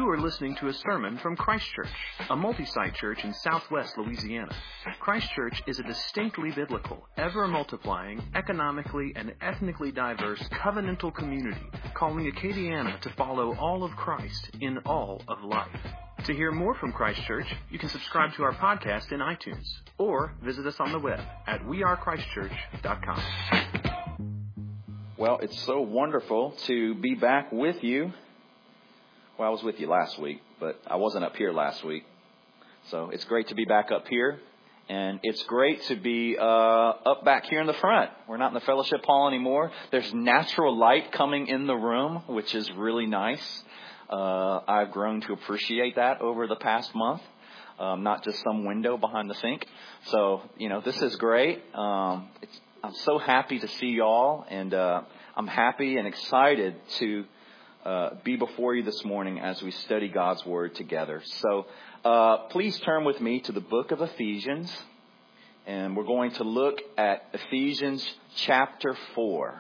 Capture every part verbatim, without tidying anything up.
You are listening to a sermon from Christ Church, a multi-site church in southwest Louisiana. Christ Church is a distinctly biblical, ever-multiplying, economically and ethnically diverse covenantal community calling Acadiana to follow all of Christ in all of life. To hear more from Christ Church, you can subscribe to our podcast in iTunes or visit us on the web at we are christ church dot com. Well, it's so wonderful to be back with you. Well, I was with you last week, but I wasn't up here last week. So it's great to be back up here. And it's great to be uh, up back here in the front. We're not in the fellowship hall anymore. There's natural light coming in the room, which is really nice. Uh, I've grown to appreciate that over the past month. Um, not just some window behind the sink. So, you know, this is great. Um, it's, I'm so happy to see y'all. And uh, I'm happy and excited to Uh, be before you this morning as we study God's Word together. So uh, please turn with me to the book of Ephesians. And we're going to look at Ephesians chapter four.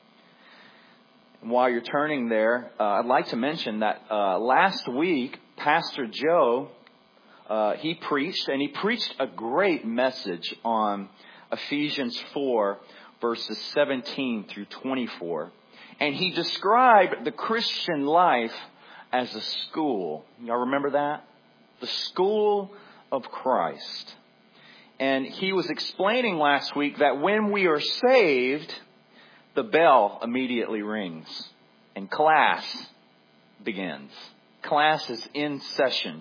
And while you're turning there, uh, I'd like to mention that uh, last week, Pastor Joe, uh, he preached, and he preached a great message on Ephesians four, verses seventeen through twenty-four. And he described the Christian life as a school. Y'all remember that? The school of Christ. And he was explaining last week that when we are saved, the bell immediately rings and class begins. Class is in session.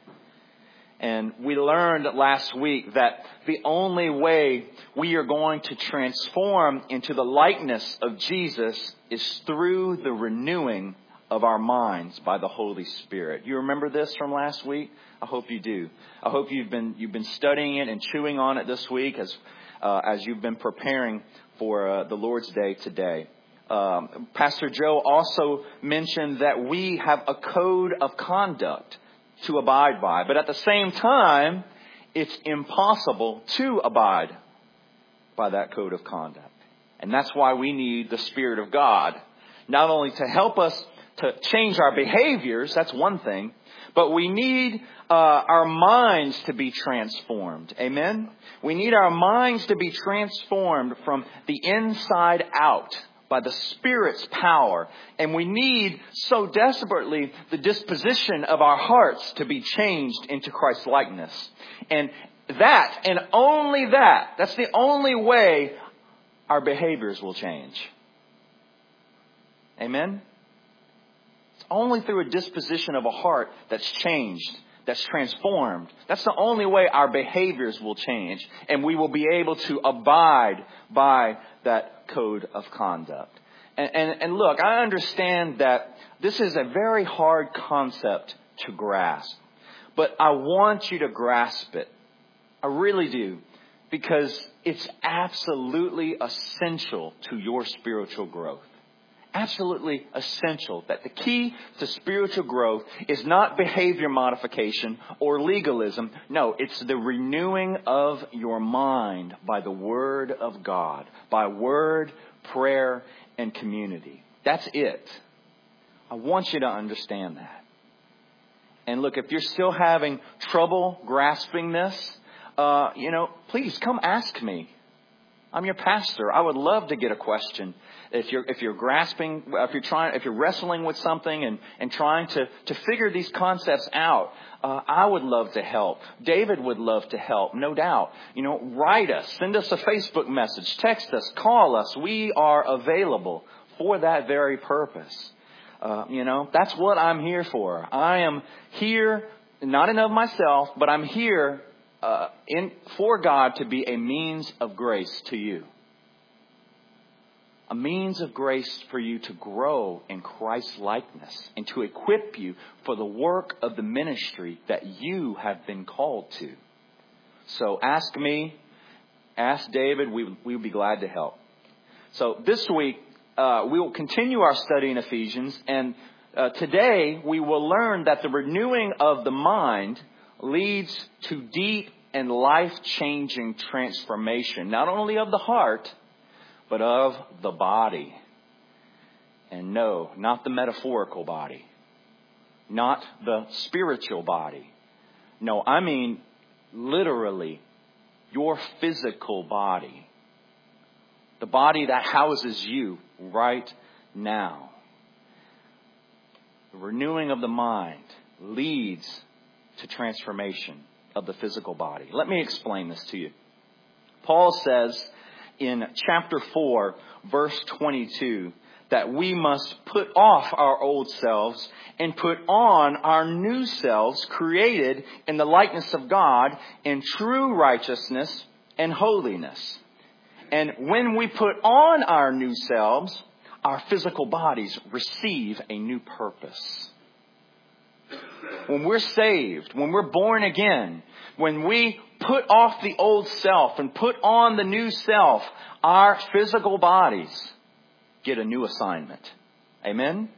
And we learned last week that the only way we are going to transform into the likeness of Jesus is through the renewing of our minds by the Holy Spirit. You remember this from last week? I hope you do. I hope you've been you've been studying it and chewing on it this week as uh, as you've been preparing for uh, the Lord's Day today. Um, Pastor Joe also mentioned that we have a code of conduct to abide by. But at the same time, it's impossible to abide by that code of conduct. And that's why we need the Spirit of God, not only to help us to change our behaviors, that's one thing, but we need uh, our minds to be transformed. Amen? We need our minds to be transformed from the inside out by the Spirit's power. And we need so desperately the disposition of our hearts to be changed into Christ's likeness. And that, and only that, that's the only way our behaviors will change. Amen? It's only through a disposition of a heart that's changed, that's transformed. That's the only way our behaviors will change. And we will be able to abide by that code of conduct. And, and, and look, I understand that this is a very hard concept to grasp. But I want you to grasp it. I really do. Because it's absolutely essential to your spiritual growth. Absolutely essential that the key to spiritual growth is not behavior modification or legalism. No, it's the renewing of your mind by the Word of God, by word, prayer, and community. That's it. I want you to understand that. And look, if you're still having trouble grasping this, uh, you know, please come ask me. I'm your pastor. I would love to get a question. If you're if you're grasping, if you're trying, if you're wrestling with something and, and trying to, to figure these concepts out, uh, I would love to help. David would love to help, no doubt. You know, write us, send us a Facebook message, text us, call us. We are available for that very purpose. Uh, you know, that's what I'm here for. I am here, not in of myself, but I'm here uh, in for God to be a means of grace to you. A means of grace for you to grow in Christ's likeness and to equip you for the work of the ministry that you have been called to. So ask me, ask David, we we would be glad to help. So this week, uh, we will continue our study in Ephesians. And uh, today we will learn that the renewing of the mind leads to deep and life-changing transformation, not only of the heart, but of the body. And no, not the metaphorical body, not the spiritual body. No, I mean literally your physical body. The body that houses you right now. The renewing of the mind leads to transformation of the physical body. Let me explain this to you. Paul says in chapter four, verse twenty-two, that we must put off our old selves and put on our new selves, created in the likeness of God in true righteousness and holiness. And when we put on our new selves, our physical bodies receive a new purpose. When we're saved, when we're born again, when we put off the old self and put on the new self, our physical bodies get a new assignment. Amen?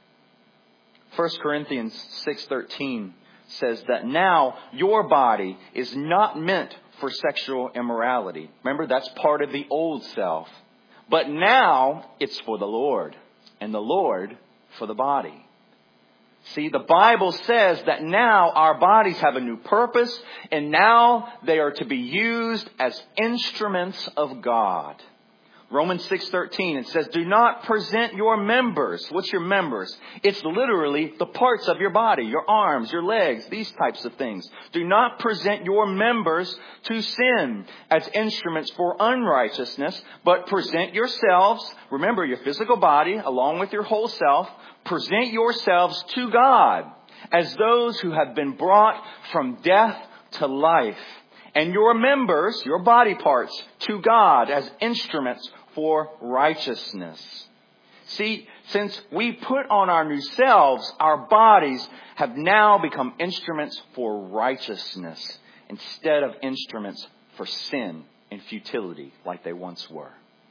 First Corinthians six thirteen says that now your body is not meant for sexual immorality. Remember, that's part of the old self. But now it's for the Lord, and the Lord for the body. See, the Bible says that now our bodies have a new purpose, and now they are to be used as instruments of God. Romans six thirteen, it says, do not present your members. What's your members? It's literally the parts of your body, your arms, your legs, these types of things. Do not present your members to sin as instruments for unrighteousness, but present yourselves, remember your physical body along with your whole self, present yourselves to God as those who have been brought from death to life. And your members, your body parts, to God as instruments for righteousness. See, since we put on our new selves, our bodies have now become instruments for righteousness instead of instruments for sin and futility like they once were.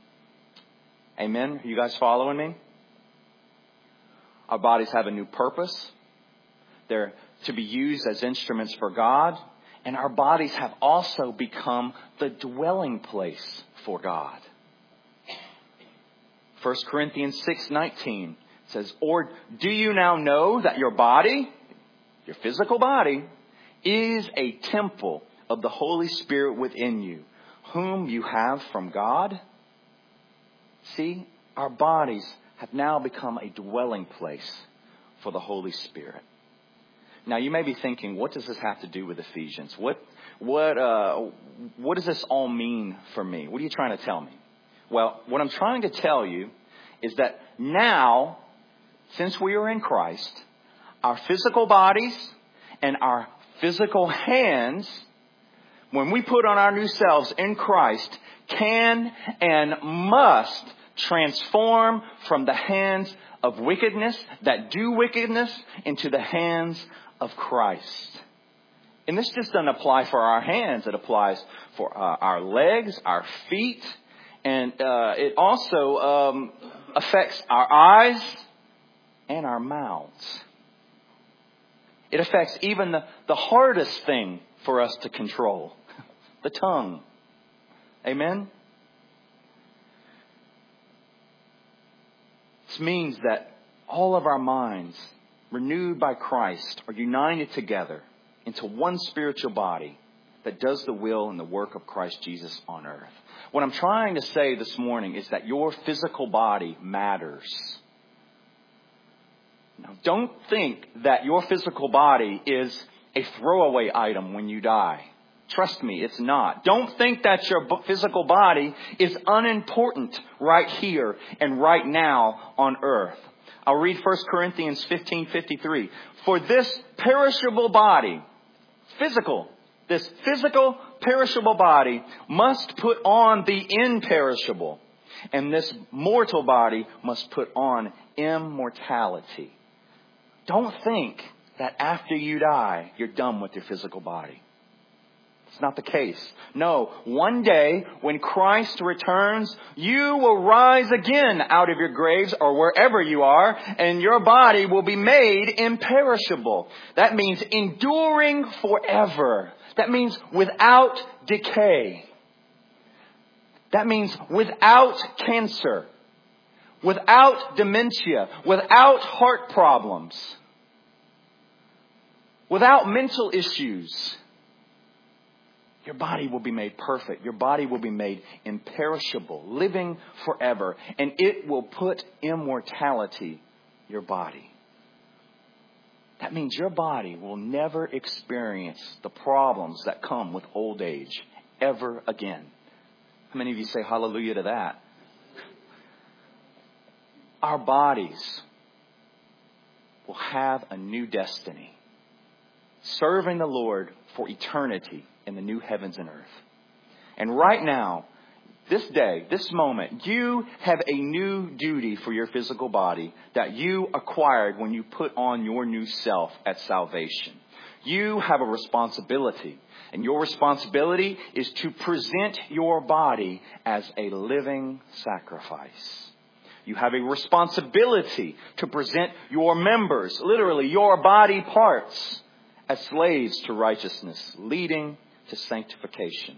Amen? Are you guys following me? Our bodies have a new purpose. They're to be used as instruments for God. And our bodies have also become the dwelling place for God. First Corinthians six nineteen says, or do you now know that your body, your physical body, is a temple of the Holy Spirit within you, whom you have from God? See, our bodies have now become a dwelling place for the Holy Spirit. Now, you may be thinking, what does this have to do with Ephesians? What what uh, what does this all mean for me? What are you trying to tell me? Well, what I'm trying to tell you is that now, since we are in Christ, our physical bodies and our physical hands, when we put on our new selves in Christ, can and must transform from the hands of wickedness that do wickedness into the hands of Christ. And this just doesn't apply for our hands. It applies for uh, our legs, our feet, and uh, it also um, affects our eyes and our mouths. It affects even the, the hardest thing for us to control, the tongue. Amen? This means that all of our minds, renewed by Christ, are united together into one spiritual body that does the will and the work of Christ Jesus on earth. What I'm trying to say this morning is that your physical body matters. Now, don't think that your physical body is a throwaway item when you die. Trust me, it's not. Don't think that your physical body is unimportant right here and right now on earth. I'll read First Corinthians fifteen fifty-three. For this perishable body, physical, this physical perishable body must put on the imperishable. And this mortal body must put on immortality. Don't think that after you die, you're done with your physical body. It's not the case. No, one day when Christ returns, you will rise again out of your graves or wherever you are, and your body will be made imperishable. That means enduring forever. That means without decay. That means without cancer, without dementia, without heart problems. without mental issues. Your body will be made perfect. Your body will be made imperishable, living forever. And it will put immortality in your body. That means your body will never experience the problems that come with old age ever again. How many of you say hallelujah to that? Our bodies will have a new destiny, serving the Lord for eternity in the new heavens and earth. And right now, this day, this moment, you have a new duty for your physical body that you acquired when you put on your new self at salvation. You have a responsibility, and your responsibility is to present your body as a living sacrifice. You have a responsibility to present your members, literally your body parts, as slaves to righteousness, leading to sanctification.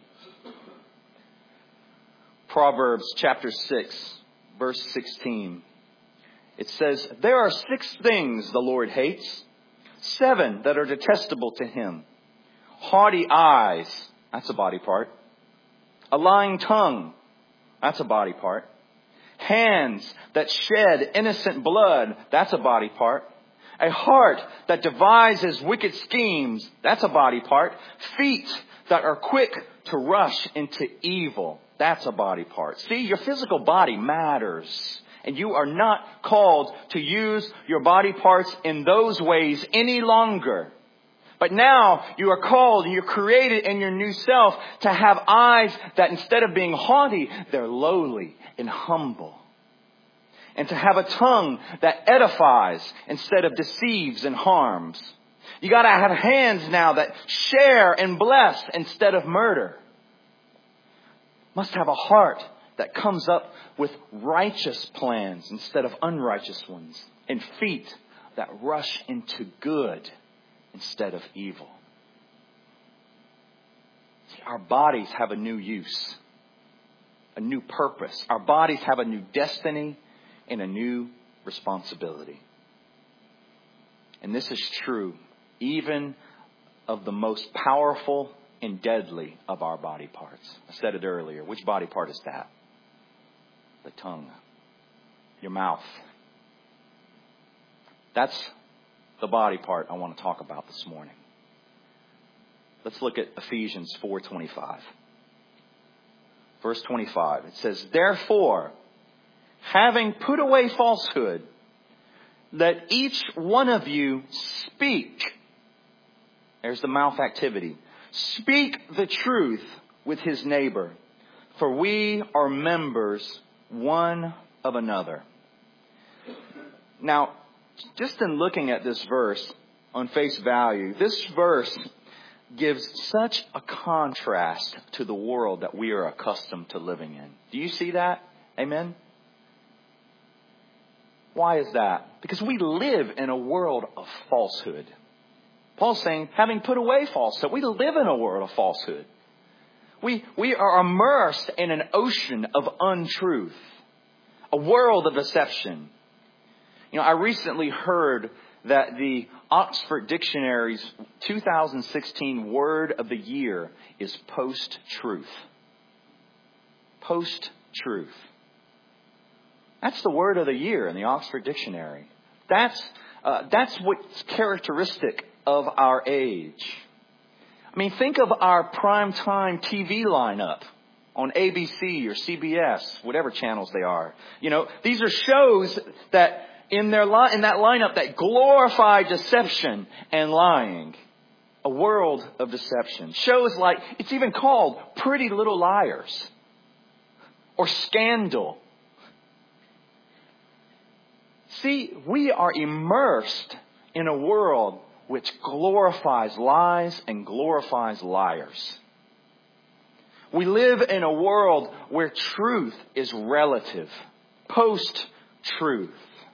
Proverbs chapter six, verse sixteen. It says, "There are six things the Lord hates, seven that are detestable to him. Haughty eyes," that's a body part. "A lying tongue," that's a body part. "Hands that shed innocent blood," that's a body part. "A heart that devises wicked schemes," that's a body part. "Feet that are quick to rush into evil," that's a body part. See, your physical body matters. And you are not called to use your body parts in those ways any longer. But now you are called, you're created in your new self to have eyes that instead of being haughty, they're lowly and humble. And to have a tongue that edifies instead of deceives and harms. You got to have hands now that share and bless instead of murder. Must have a heart that comes up with righteous plans instead of unrighteous ones. And feet that rush into good instead of evil. See, our bodies have a new use, a new purpose. Our bodies have a new destiny and a new responsibility. And this is true even of the most powerful and deadly of our body parts. I said it earlier. Which body part is that? The tongue. Your mouth. That's the body part I want to talk about this morning. Let's look at Ephesians four twenty-five. Verse twenty-five. It says, "Therefore, having put away falsehood, let each one of you speak." There's the mouth activity. "Speak the truth with his neighbor, for we are members one of another." Now, just in looking at this verse on face value, this verse gives such a contrast to the world that we are accustomed to living in. Do you see that? Amen? Why is that? Because we live in a world of falsehood. Paul's saying, having put away falsehood, we live in a world of falsehood. We, we are immersed in an ocean of untruth, a world of deception. You know, I recently heard that the Oxford Dictionary's two thousand sixteen word of the year is post-truth. Post-truth. That's the word of the year in the Oxford Dictionary. That's, uh, that's what's characteristic of our age. I mean, think of our primetime T V lineup on A B C or C B S, whatever channels they are. You know, these are shows that in their li- in that lineup that glorify deception and lying. A world of deception. Shows like, it's even called Pretty Little Liars or Scandal. See, we are immersed in a world which glorifies lies and glorifies liars. We live in a world where truth is relative, post-truth.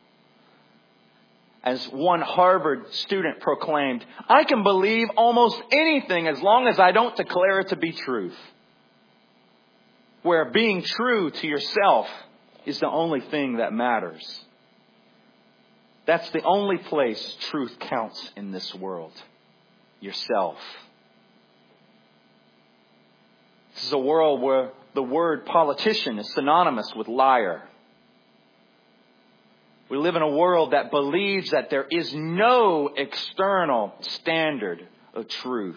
As one Harvard student proclaimed, "I can believe almost anything as long as I don't declare it to be truth." Where being true to yourself is the only thing that matters. That's the only place truth counts in this world. yourself. This is a world where the word politician is synonymous with liar. We live in a world that believes that there is no external standard of truth.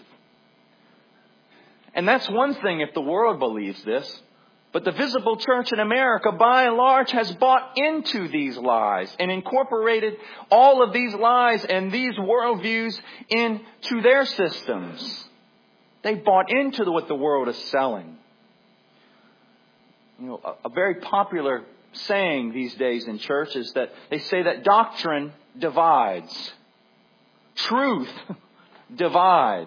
And that's one thing if the world believes this. But the visible church in America, by and large, has bought into these lies and incorporated all of these lies and these worldviews into their systems. They bought into what the world is selling. You know, a, a very popular saying these days in church is that they say that doctrine divides. Truth divides.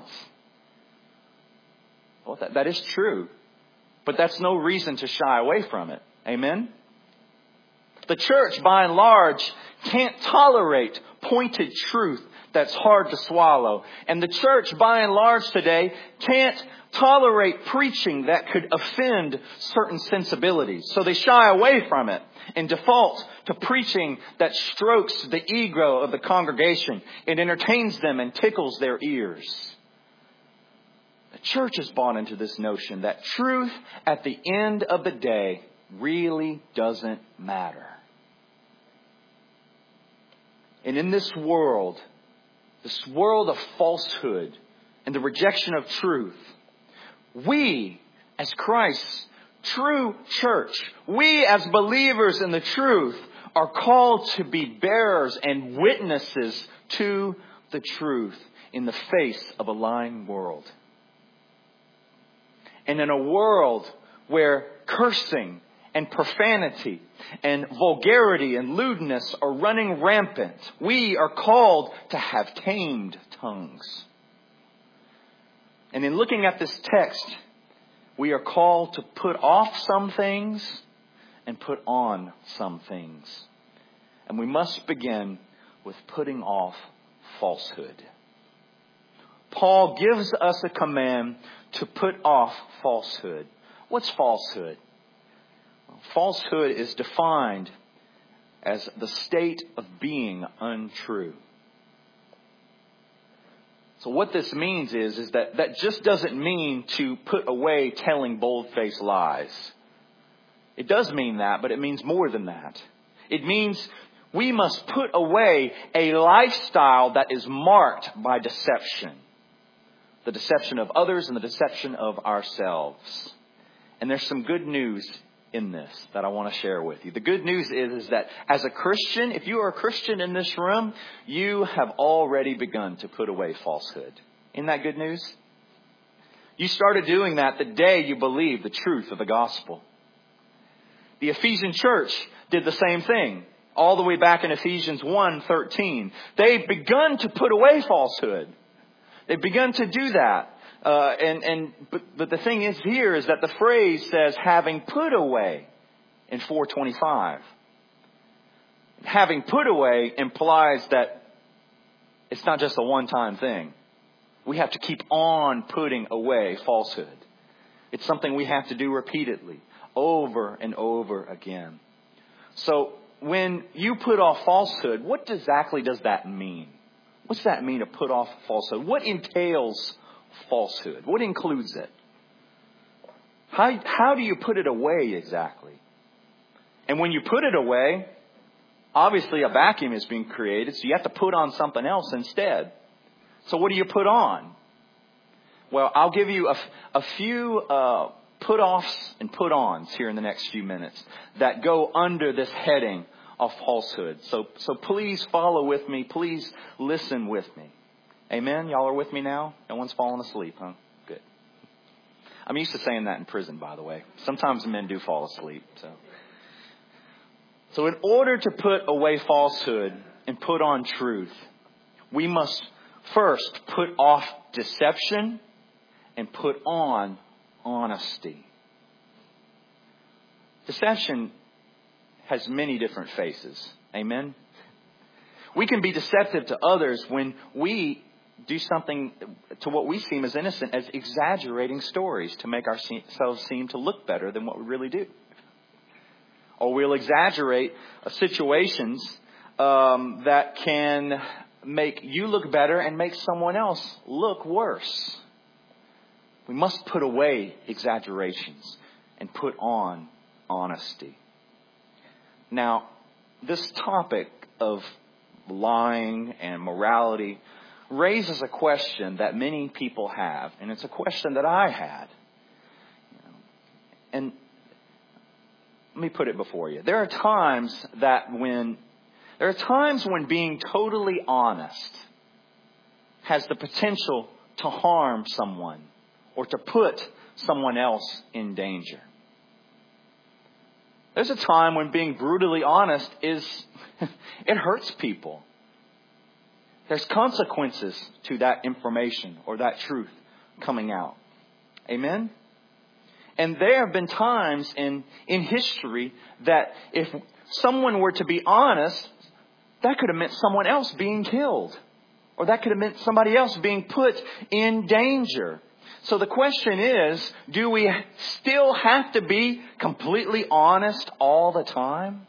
Well, that, that is true. But that's no reason to shy away from it. Amen? The church, by and large, can't tolerate pointed truth that's hard to swallow. And the church, by and large today, can't tolerate preaching that could offend certain sensibilities. So they shy away from it and default to preaching that strokes the ego of the congregation. It entertains them and tickles their ears. The church has bought into this notion that truth at the end of the day really doesn't matter. And in this world, this world of falsehood and the rejection of truth, we as Christ's true church, we as believers in the truth are called to be bearers and witnesses to the truth in the face of a lying world. And in a world where cursing and profanity and vulgarity and lewdness are running rampant, we are called to have tamed tongues. And in looking at this text, we are called to put off some things and put on some things. And we must begin with putting off falsehood. Paul gives us a command to put off falsehood. What's falsehood? Well, falsehood is defined as the state of being untrue. So what this means is, is that that just doesn't mean to put away telling bold-faced lies. It does mean that, but it means more than that. It means we must put away a lifestyle that is marked by deception. The deception of others and the deception of ourselves. And there's some good news in this that I want to share with you. The good news is, is that as a Christian, if you are a Christian in this room, you have already begun to put away falsehood. Isn't that good news? You started doing that the day you believed the truth of the gospel. The Ephesian church did the same thing. All the way back in Ephesians one thirteen. They've begun to put away falsehood. They've begun to do that. Uh, and, and, but, but the thing is here is that the phrase says, having put away in four twenty-five. Having put away implies that it's not just a one-time thing. We have to keep on putting away falsehood. It's something we have to do repeatedly, over and over again. So when you put off falsehood, what exactly does that mean? What's that mean to put off falsehood? What entails falsehood? What includes it? How, how do you put it away exactly? And when you put it away, obviously a vacuum is being created, so you have to put on something else instead. So what do you put on? Well, I'll give you a, a few uh, put-offs and put-ons here in the next few minutes that go under this heading of falsehood. So, so please follow with me. Please listen with me. Amen? Y'all are with me now? No one's falling asleep, huh? Good. I'm used to saying that in prison, by the way. Sometimes men do fall asleep. So, so in order to put away falsehood and put on truth, we must first put off deception and put on honesty. Deception has many different faces. Amen? We can be deceptive to others when we do something to what we seem as innocent as exaggerating stories to make ourselves seem to look better than what we really do. Or we'll exaggerate situations um, that can make you look better and make someone else look worse. We must put away exaggerations and put on honesty. Now, this topic of lying and morality raises a question that many people have, and it's a question that I had. And let me put it before you. There are times that when there are times when being totally honest has the potential to harm someone or to put someone else in danger. There's a time when being brutally honest is, it hurts people. There's consequences to that information or that truth coming out. Amen? And there have been times in, in history that if someone were to be honest, that could have meant someone else being killed. Or that could have meant somebody else being put in danger. So the question is, do we still have to be completely honest all the time?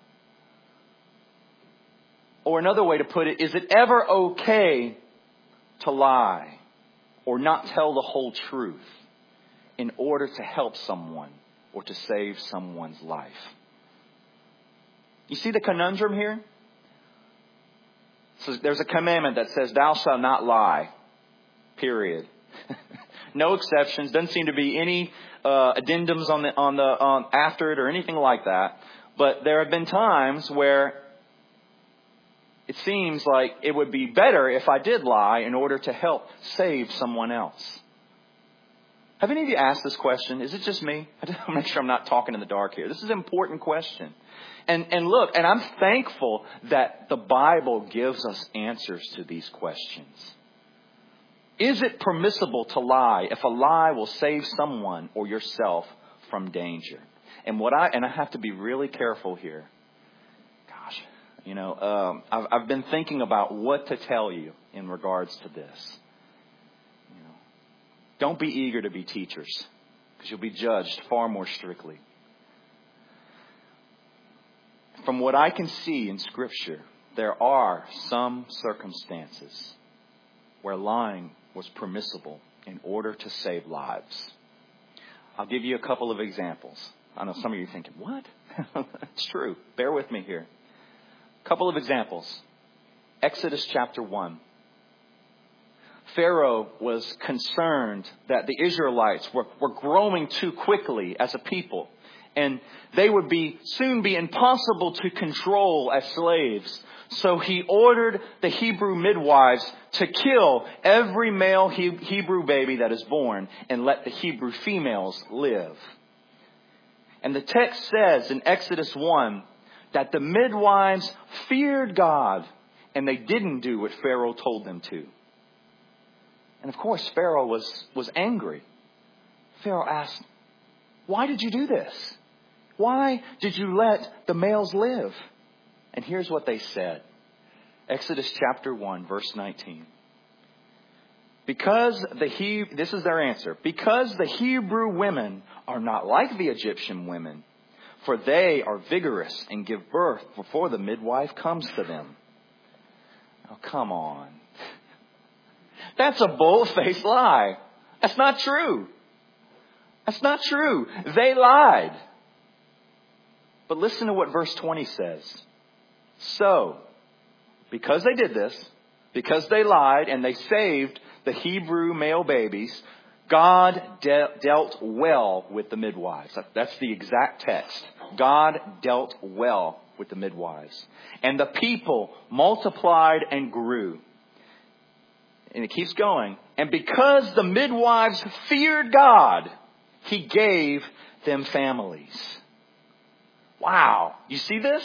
Or another way to put it, is it ever okay to lie or not tell the whole truth in order to help someone or to save someone's life? You see the conundrum here? So there's a commandment that says, thou shalt not lie. Period. No exceptions. Doesn't seem to be any uh, addendums on the on the on after it or anything like that. But there have been times where it seems like it would be better if I did lie in order to help save someone else. Have any of you asked this question? Is it just me? I just want to make sure I'm not talking in the dark here. This is an important question. And and look, and I'm thankful that the Bible gives us answers to these questions. Is it permissible to lie if a lie will save someone or yourself from danger? And what I and I have to be really careful here. Gosh, you know, um, I've, I've been thinking about what to tell you in regards to this. You know, don't be eager to be teachers, because you'll be judged far more strictly. From what I can see in Scripture, there are some circumstances where lying was permissible in order to save lives. I'll give you a couple of examples. I know some of you are thinking, what? It's true. Bear with me here. A couple of examples. Exodus chapter one. Pharaoh was concerned that the Israelites were, were growing too quickly as a people. And they would be soon be impossible to control as slaves. So he ordered the Hebrew midwives to kill every male Hebrew baby that is born and let the Hebrew females live. And the text says in Exodus one that the midwives feared God and they didn't do what Pharaoh told them to. And of course, Pharaoh was, was angry. Pharaoh asked, why did you do this? Why did you let the males live? And here's what they said. Exodus chapter one, verse nineteen. Because the he this is their answer. Because the Hebrew women are not like the Egyptian women, for they are vigorous and give birth before the midwife comes to them. Oh, come on. That's a bold-faced lie. That's not true. That's not true. They lied. But listen to what verse twenty says. So, because they did this, because they lied and they saved the Hebrew male babies, God de- dealt well with the midwives. That's the exact text. God dealt well with the midwives. And the people multiplied and grew. And it keeps going. And because the midwives feared God, He gave them families. Wow. You see this?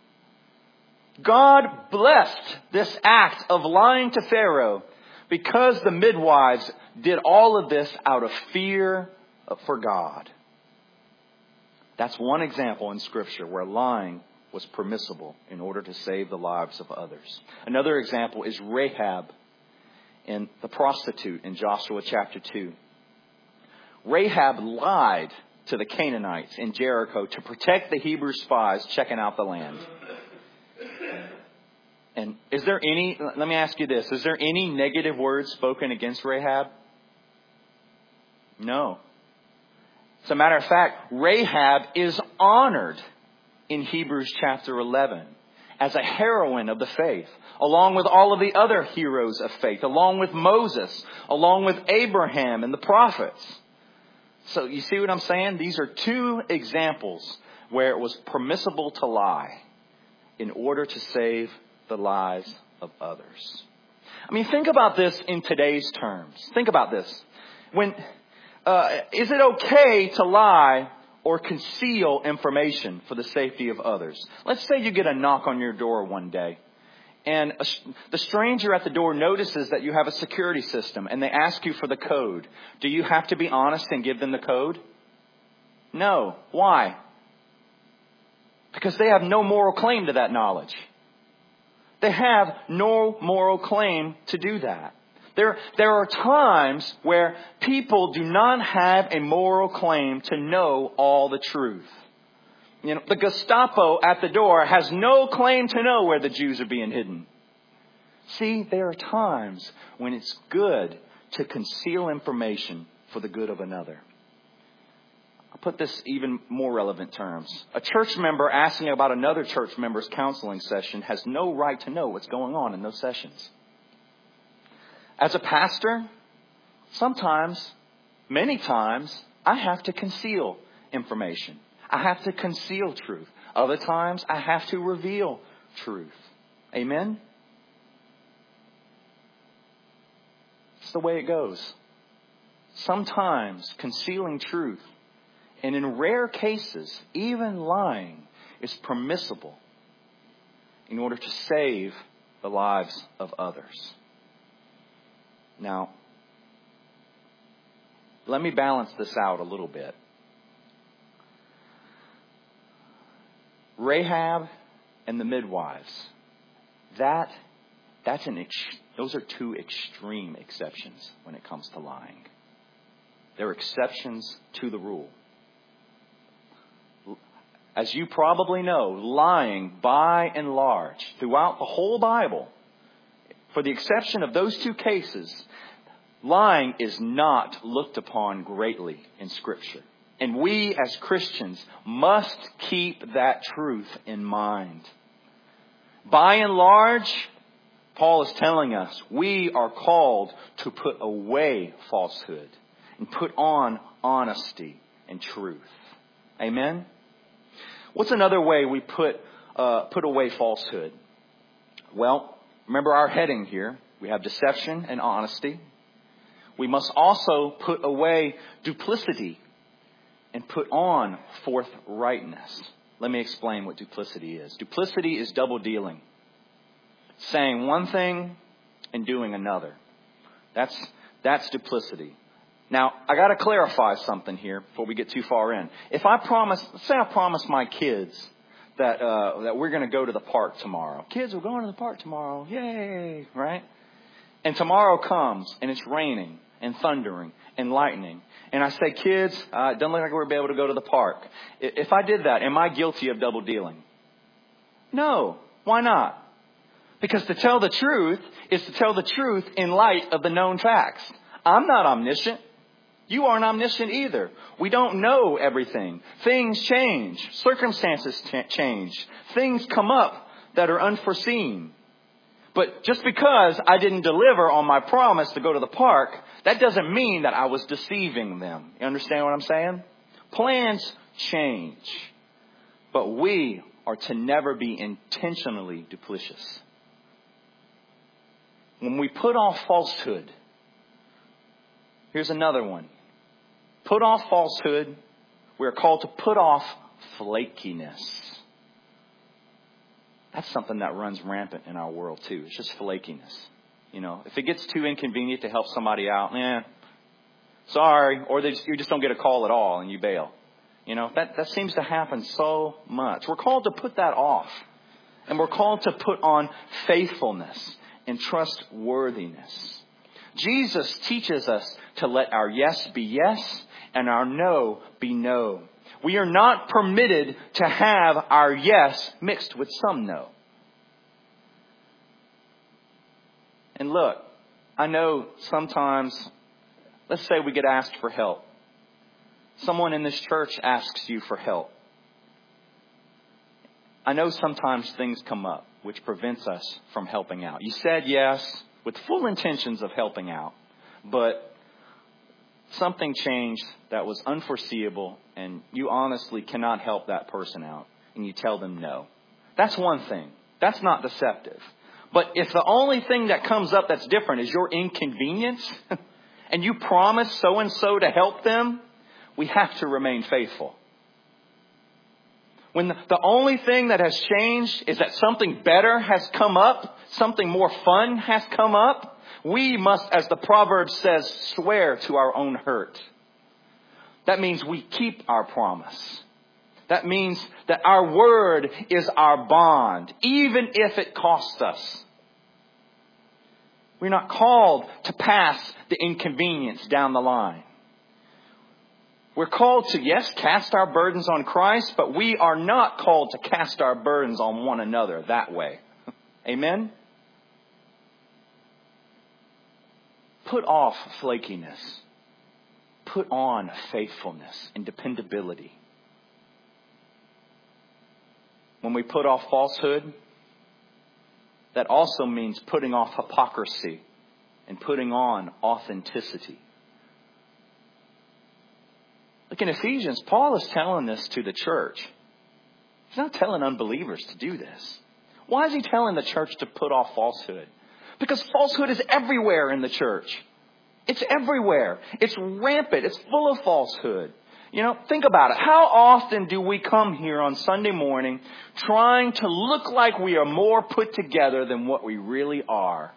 God blessed this act of lying to Pharaoh because the midwives did all of this out of fear for God. That's one example in Scripture where lying was permissible in order to save the lives of others. Another example is Rahab and the prostitute in Joshua chapter two. Rahab lied to the Canaanites in Jericho to protect the Hebrew spies checking out the land. And is there any, let me ask you this, is there any negative words spoken against Rahab? No. As a matter of fact, Rahab is honored in Hebrews chapter eleven as a heroine of the faith, along with all of the other heroes of faith, along with Moses, along with Abraham and the prophets. So you see what I'm saying? These are two examples where it was permissible to lie in order to save the lives of others. I mean, think about this in today's terms. Think about this. When uh, is it okay to lie or conceal information for the safety of others? Let's say you get a knock on your door one day, and a, the stranger at the door notices that you have a security system, and they ask you for the code. Do you have to be honest and give them the code? No. Why? Because they have no moral claim to that knowledge. They have no moral claim to do that. There, there are times where people do not have a moral claim to know all the truth. You know, the Gestapo at the door has no claim to know where the Jews are being hidden. See, there are times when it's good to conceal information for the good of another. I'll put this even more relevant terms. A church member asking about another church member's counseling session has no right to know what's going on in those sessions. As a pastor, sometimes, many times, I have to conceal information. I have to conceal truth. Other times, I have to reveal truth. Amen? It's the way it goes. Sometimes concealing truth, and in rare cases, even lying, is permissible in order to save the lives of others. Now, let me balance this out a little bit. Rahab and the midwives, that that's an ex- those are two extreme exceptions when it comes to lying. They're exceptions to the rule. As you probably know, lying by and large throughout the whole Bible, for the exception of those two cases, lying is not looked upon greatly in Scripture. And we as Christians must keep that truth in mind. By and large, Paul is telling us we are called to put away falsehood and put on honesty and truth. Amen? What's another way we put uh, put away falsehood? Well, remember our heading here. We have deception and honesty. We must also put away duplicity and put on forthrightness. Let me explain what duplicity is. Duplicity is double dealing. Saying one thing and doing another. That's that's duplicity. Now, I got to clarify something here before we get too far in. If I promise, let's say I promise my kids that uh, that we're going to go to the park tomorrow. Kids, we're going to the park tomorrow. Yay, right? And tomorrow comes and it's raining and thundering and lightning. And I say, kids, uh, it doesn't look like we'll be able to go to the park. If I did that, am I guilty of double dealing? No. Why not? Because to tell the truth is to tell the truth in light of the known facts. I'm not omniscient. You aren't omniscient either. We don't know everything. Things change. Circumstances ch- change. Things come up that are unforeseen. But just because I didn't deliver on my promise to go to the park, that doesn't mean that I was deceiving them. You understand what I'm saying? Plans change. But we are to never be intentionally duplicitous. When we put off falsehood, here's another one. Put off falsehood. We're called to put off flakiness. That's something that runs rampant in our world too. It's just flakiness. You know, if it gets too inconvenient to help somebody out, eh, sorry. Or they just, you just don't get a call at all and you bail. You know, that, that seems to happen so much. We're called to put that off. And we're called to put on faithfulness and trustworthiness. Jesus teaches us to let our yes be yes and our no be no. We are not permitted to have our yes mixed with some no. And look, I know sometimes, let's say we get asked for help. Someone in this church asks you for help. I know sometimes things come up which prevents us from helping out. You said yes with full intentions of helping out, but something changed that was unforeseeable, and you honestly cannot help that person out, and you tell them no. That's one thing. That's not deceptive. But if the only thing that comes up that's different is your inconvenience, and you promise so-and-so to help them, we have to remain faithful. When the, the only thing that has changed is that something better has come up, something more fun has come up, we must, as the proverb says, swear to our own hurt. That means we keep our promise. That means that our word is our bond, even if it costs us. We're not called to pass the inconvenience down the line. We're called to, yes, cast our burdens on Christ, but we are not called to cast our burdens on one another that way. Amen? Put off flakiness. Put on faithfulness and dependability. When we put off falsehood, that also means putting off hypocrisy and putting on authenticity. Look, in Ephesians, Paul is telling this to the church. He's not telling unbelievers to do this. Why is he telling the church to put off falsehood? Because falsehood is everywhere in the church. It's everywhere. It's rampant. It's full of falsehood. You know, think about it. How often do we come here on Sunday morning trying to look like we are more put together than what we really are?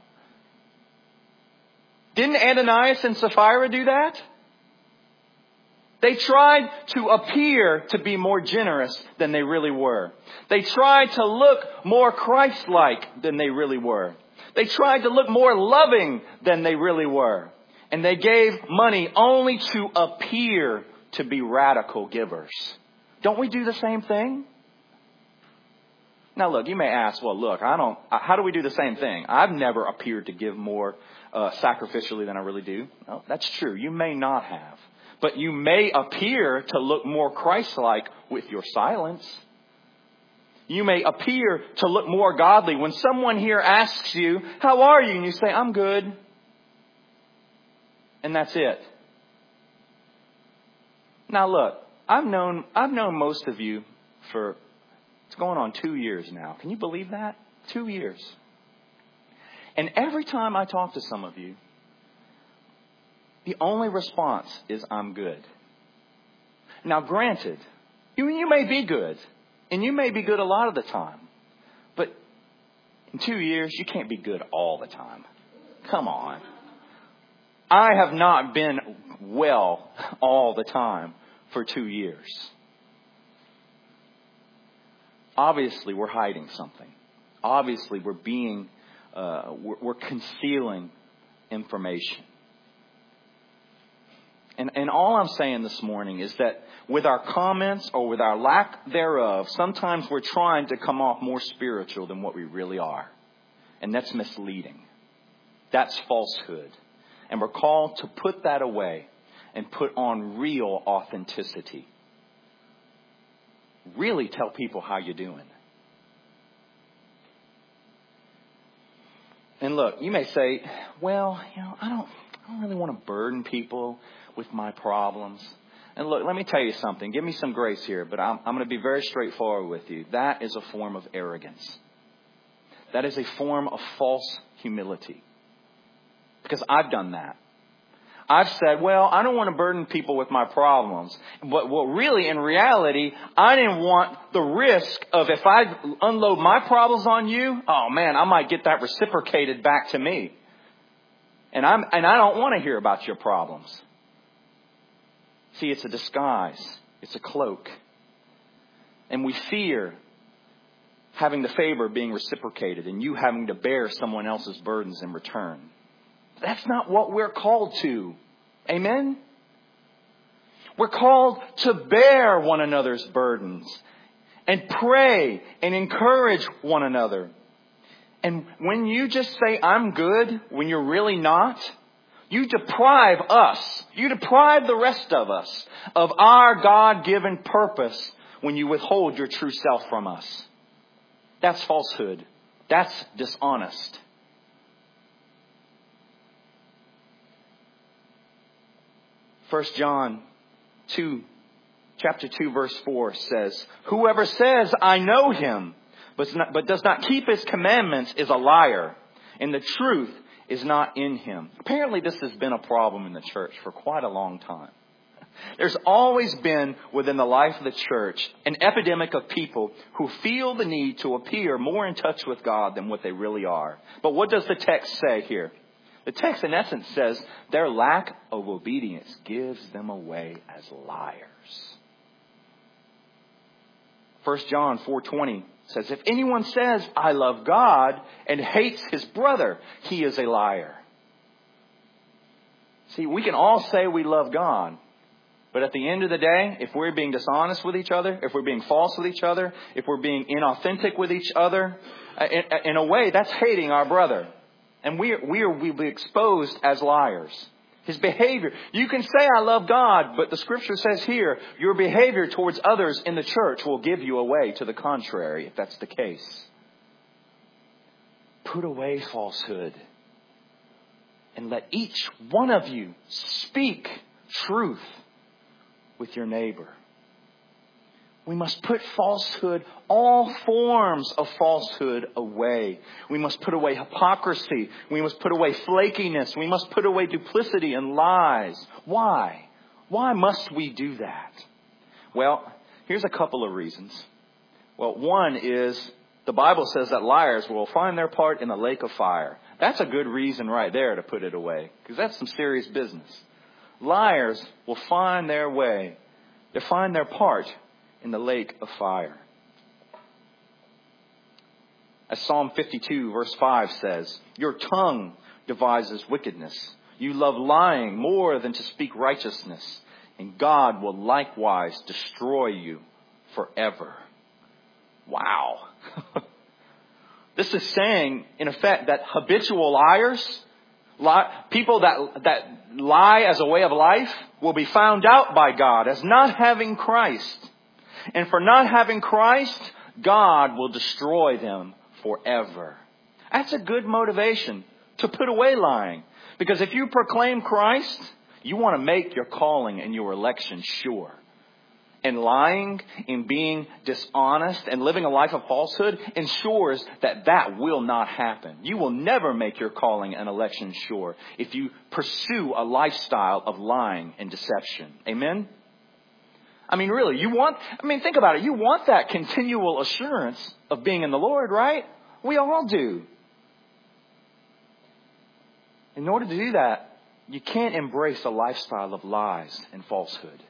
Didn't Ananias and Sapphira do that? They tried to appear to be more generous than they really were. They tried to look more Christ-like than they really were. They tried to look more loving than they really were. And they gave money only to appear to be radical givers. Don't we do the same thing? Now look, you may ask, well look, I don't, how do we do the same thing? I've never appeared to give more uh, sacrificially than I really do. No, that's true. You may not have. But you may appear to look more Christ-like with your silence. You may appear to look more godly. When someone here asks you, how are you? And you say, I'm good. And that's it. Now look, I've known, I've known most of you for, it's going on two years now. Can you believe that? Two years. And every time I talk to some of you, the only response is, I'm good. Now, granted, you, you may be good, and you may be good a lot of the time. But in two years, you can't be good all the time. Come on. I have not been well all the time for two years. Obviously, we're hiding something. Obviously, we're being, uh, we're, we're concealing information. And, and all I'm saying this morning is that with our comments or with our lack thereof, sometimes we're trying to come off more spiritual than what we really are. And that's misleading. That's falsehood. And we're called to put that away and put on real authenticity. Really tell people how you're doing. And look, you may say, well, you know, I don't, I don't really want to burden people with my problems. And look, let me tell you something. Give me some grace here, but I'm, I'm going to be very straightforward with you. That is a form of arrogance. That is a form of false humility. Because I've done that. I've said, well, I don't want to burden people with my problems. But well, really, in reality, I didn't want the risk of if I unload my problems on you, oh man, I might get that reciprocated back to me. And I'm and I don't want to hear about your problems. See, it's a disguise. It's a cloak. And we fear having the favor being reciprocated and you having to bear someone else's burdens in return. That's not what we're called to. Amen? We're called to bear one another's burdens and pray and encourage one another. And when you just say, I'm good, when you're really not, you deprive us, you deprive the rest of us of our God-given purpose when you withhold your true self from us. That's falsehood. That's dishonest. First John two, chapter two, verse four says, whoever says, I know him, but, not, but does not keep his commandments is a liar, and the truth is not in him. Apparently this has been a problem in the church for quite a long time. There's always been within the life of the church an epidemic of people who feel the need to appear more in touch with God than what they really are. But what does the text say here? The text in essence says their lack of obedience gives them away as liars. First John four twenty says, if anyone says, I love God and hates his brother, he is a liar. See, we can all say we love God. But at the end of the day, if we're being dishonest with each other, if we're being false with each other, if we're being inauthentic with each other, in, in a way, that's hating our brother. And we, we are, we'll be exposed as liars. His behavior. You can say, I love God, but the scripture says here, your behavior towards others in the church will give you away to the contrary, if that's the case. Put away falsehood. And let each one of you speak truth with your neighbor. We must put falsehood, all forms of falsehood away. We must put away hypocrisy. We must put away flakiness. We must put away duplicity and lies. Why? Why must we do that? Well, here's a couple of reasons. Well, one is the Bible says that liars will find their part in the lake of fire. That's a good reason right there to put it away, because that's some serious business. Liars will find their way, they find their part in the lake of fire. As Psalm fifty-two verse five says, your tongue devises wickedness. You love lying more than to speak righteousness, and God will likewise destroy you forever. Wow. This is saying, in effect, that habitual liars, lie, people that, that lie as a way of life, will be found out by God as not having Christ. And for not having Christ, God will destroy them forever. That's a good motivation to put away lying. Because if you proclaim Christ, you want to make your calling and your election sure. And lying and being dishonest and living a life of falsehood ensures that that will not happen. You will never make your calling and election sure if you pursue a lifestyle of lying and deception. Amen? I mean, really, you want, I mean, think about it. You want that continual assurance of being in the Lord, right? We all do. In order to do that, you can't embrace a lifestyle of lies and falsehood.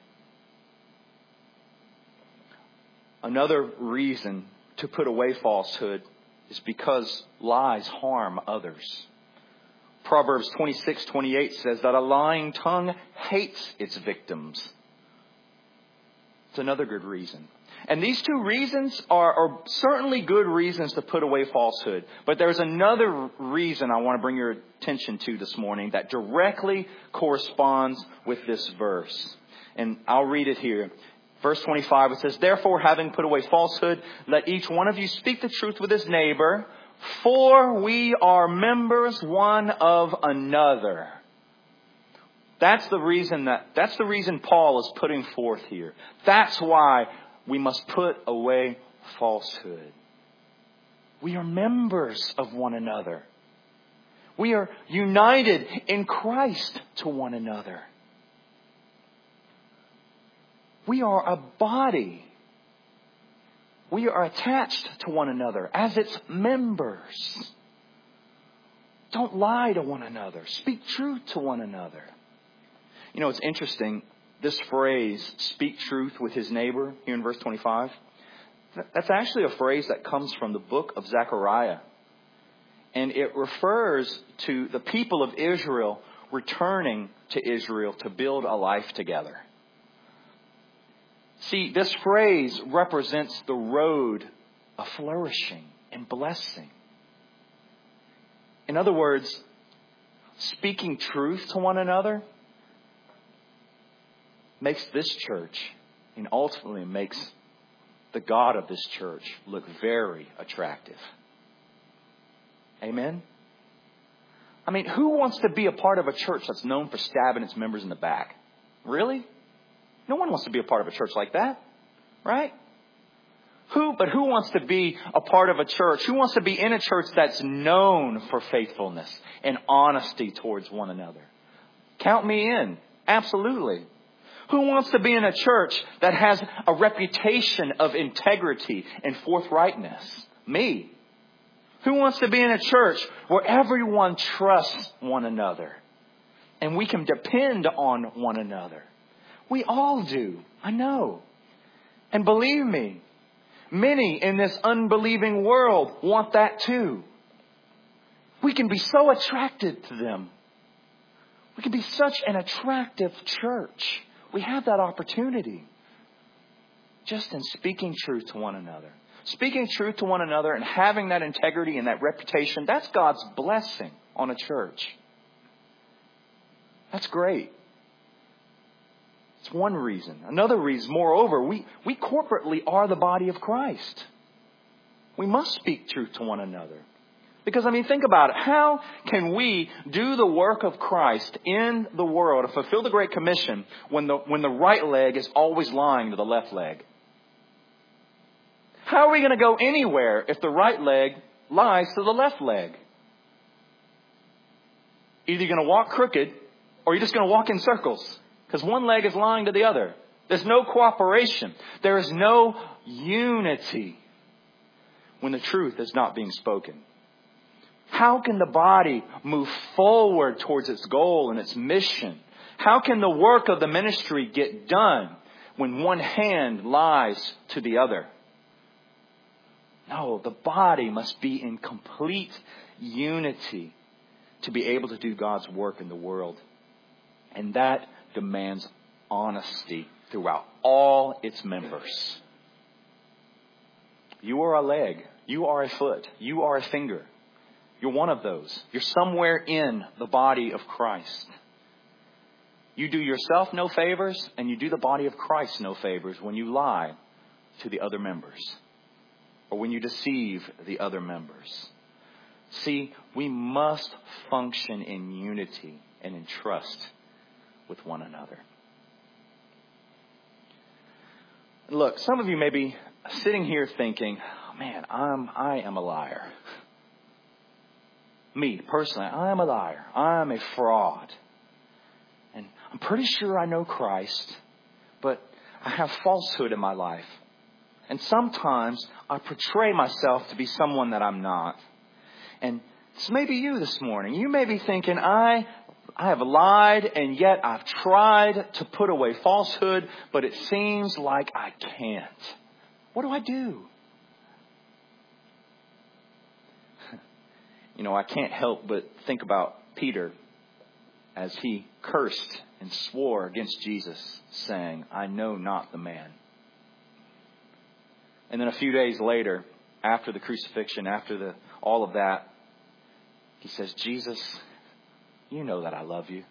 Another reason to put away falsehood is because lies harm others. Proverbs twenty-six twenty-eight says that a lying tongue hates its victims. It's another good reason. And these two reasons are, are certainly good reasons to put away falsehood. But there's another reason I want to bring your attention to this morning that directly corresponds with this verse. And I'll read it here. Verse twenty-five, it says, therefore, having put away falsehood, let each one of you speak the truth with his neighbor, for we are members one of another. That's the reason that, that's the reason Paul is putting forth here. That's why we must put away falsehood. We are members of one another. We are united in Christ to one another. We are a body. We are attached to one another as its members. Don't lie to one another. Speak truth to one another. You know, it's interesting. This phrase, speak truth with his neighbor, here in verse twenty-five, that's actually a phrase that comes from the book of Zechariah. And it refers to the people of Israel returning to Israel to build a life together. See, this phrase represents the road of flourishing and blessing. In other words, speaking truth to one another makes this church, and ultimately makes the God of this church look very attractive. Amen? I mean, who wants to be a part of a church that's known for stabbing its members in the back? Really? No one wants to be a part of a church like that, right? Who, but who wants to be a part of a church? Who wants to be in a church that's known for faithfulness and honesty towards one another? Count me in. Absolutely. Who wants to be in a church that has a reputation of integrity and forthrightness? Me. Who wants to be in a church where everyone trusts one another and we can depend on one another? We all do. I know. And believe me, many in this unbelieving world want that too. We can be so attracted to them. We can be such an attractive church. We have that opportunity just in speaking truth to one another. Speaking truth to one another and having that integrity and that reputation, that's God's blessing on a church. That's great. It's one reason. Another reason, moreover, we, we corporately are the body of Christ. We must speak truth to one another. Because, I mean, think about it. How can we do the work of Christ in the world to fulfill the Great Commission when the, when the right leg is always lying to the left leg? How are we going to go anywhere if the right leg lies to the left leg? Either you're going to walk crooked or you're just going to walk in circles. Because one leg is lying to the other. There's no cooperation. There is no unity when the truth is not being spoken. How can the body move forward towards its goal and its mission? How can the work of the ministry get done when one hand lies to the other? No, the body must be in complete unity to be able to do God's work in the world. And that demands honesty throughout all its members. You are a leg. You are a foot. You are a finger. You're one of those. You're somewhere in the body of Christ. You do yourself no favors, and you do the body of Christ no favors when you lie to the other members or when you deceive the other members. See, we must function in unity and in trust with one another. Look, some of you may be sitting here thinking, oh, man, I'm, I am a liar. Me, personally, I am a liar. I am a fraud. And I'm pretty sure I know Christ, but I have falsehood in my life. And sometimes I portray myself to be someone that I'm not. And this may be you this morning. You may be thinking, I I have lied, and yet I've tried to put away falsehood, but it seems like I can't. What do I do? You know, I can't help but think about Peter as he cursed and swore against Jesus, saying, I know not the man. And then a few days later, after the crucifixion, after the all of that, he says, Jesus, you know that I love you.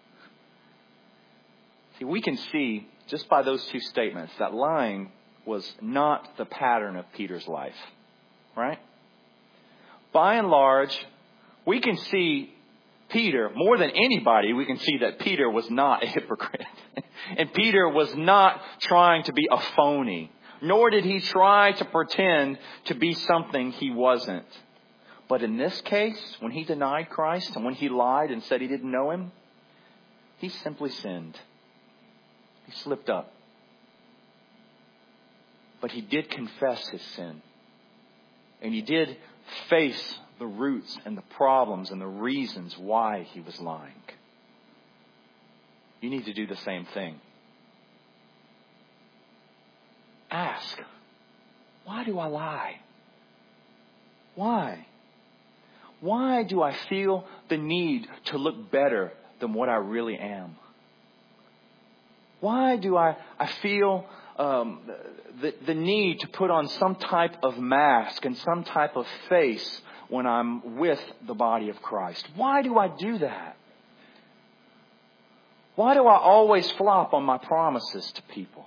See, we can see just by those two statements that lying was not the pattern of Peter's life, right? By and large, we can see Peter, more than anybody, we can see that Peter was not a hypocrite. And Peter was not trying to be a phony, nor did he try to pretend to be something he wasn't. But in this case, when he denied Christ and when he lied and said he didn't know him, he simply sinned. He slipped up. But he did confess his sin. And he did face the roots and the problems and the reasons why he was lying. You need to do the same thing. Ask, why do I lie? Why? Why do I feel the need to look better than what I really am? Why do I, I feel um, the, the need to put on some type of mask and some type of face when I'm with the body of Christ. Why do I do that? Why do I always flop on my promises to people?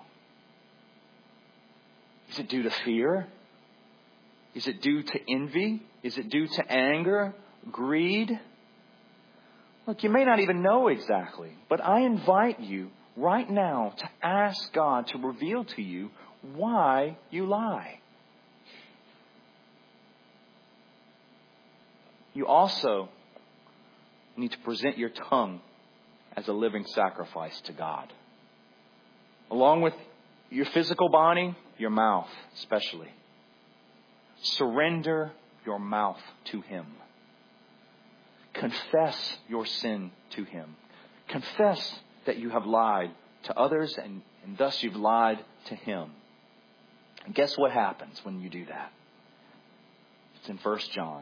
Is it due to fear? Is it due to envy? Is it due to anger, greed? Look, you may not even know exactly, but I invite you right now to ask God to reveal to you why you lie. You also need to present your tongue as a living sacrifice to God. Along with your physical body, your mouth especially. Surrender your mouth to Him. Confess your sin to Him. Confess that you have lied to others and, and thus you've lied to Him. And guess what happens when you do that? It's in First John.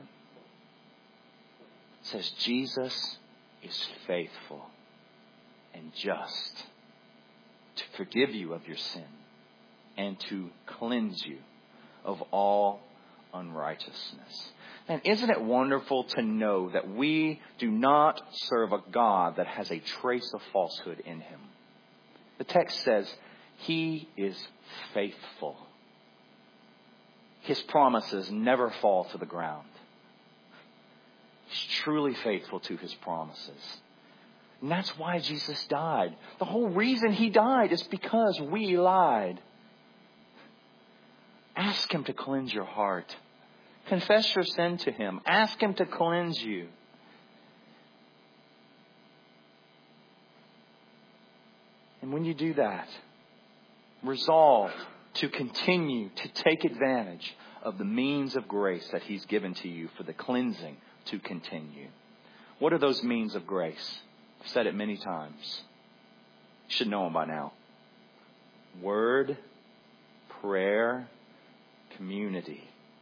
It says, Jesus is faithful and just to forgive you of your sin and to cleanse you of all unrighteousness. And isn't it wonderful to know that we do not serve a God that has a trace of falsehood in Him? The text says He is faithful. His promises never fall to the ground. He's truly faithful to His promises. And that's why Jesus died. The whole reason He died is because we lied. Ask Him to cleanse your heart. Confess your sin to Him. Ask Him to cleanse you. And when you do that, resolve to continue to take advantage of the means of grace that He's given to you for the cleansing to continue. What are those means of grace? I've said it many times. You should know them by now. Word, prayer, community.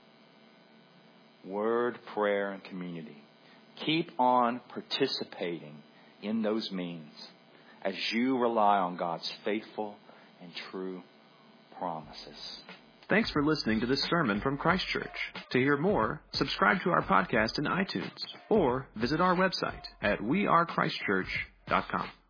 Word, prayer, and community. Keep on participating in those means as you rely on God's faithful and true promises. Thanks for listening to this sermon from Christ Church. To hear more, subscribe to our podcast in iTunes or visit our website at we are christ church dot com.